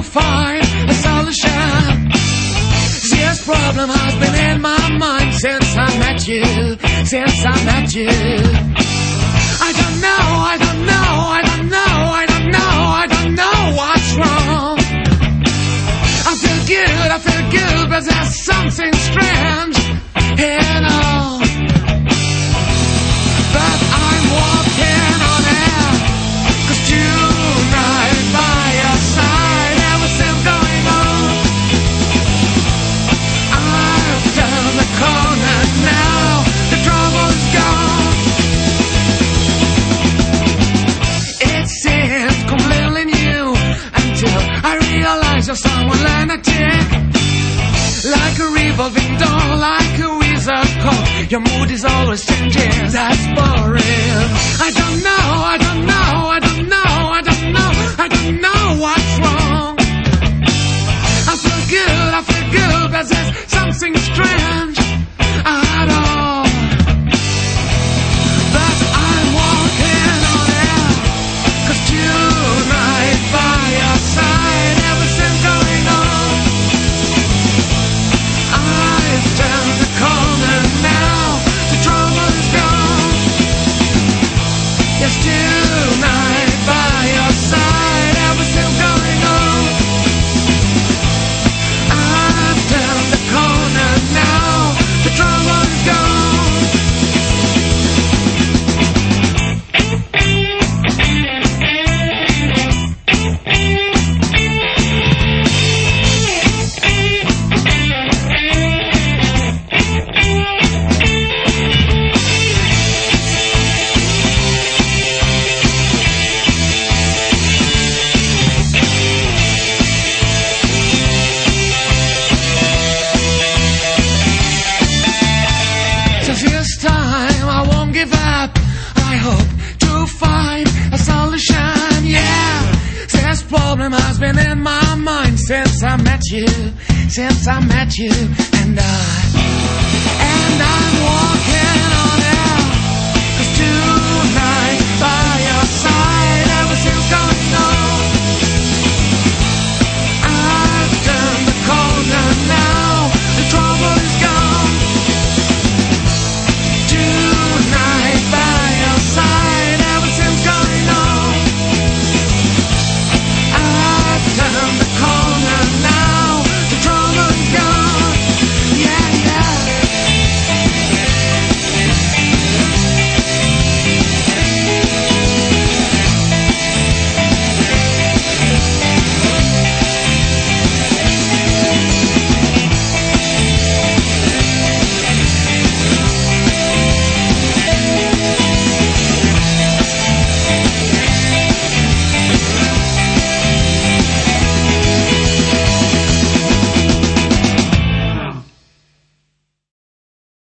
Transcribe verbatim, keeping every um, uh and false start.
find a solution. This problem has been in my mind since I met you, since I met you. I don't know, I don't know, I don't know, I don't know, I don't know what's wrong. I feel good, I feel good, but there's something strange in all. But I'm walking on air, 'cause tonight by your side, everything's going on. I've turned the corner now, the trouble's gone. It seems completely new until I realize you're someone lunatic. Like a revolving door, like a wizard call, your mood is always changing, that's boring. I don't know, I don't know, I don't know, I don't know, I don't know what's wrong. I feel good, I feel good, but there's something strange at all. But I'm walking on air, 'cause tonight by your side, everything's going on. I've turned the corner now, the trouble is gone. Yes, tonight by your side, everything's going on. I've turned the corner now, the trouble is gone. So this time I won't give up. I hope to find a solution. Yeah, this problem has been in my mind since I met you, since I met you, and I, and I'm walking on.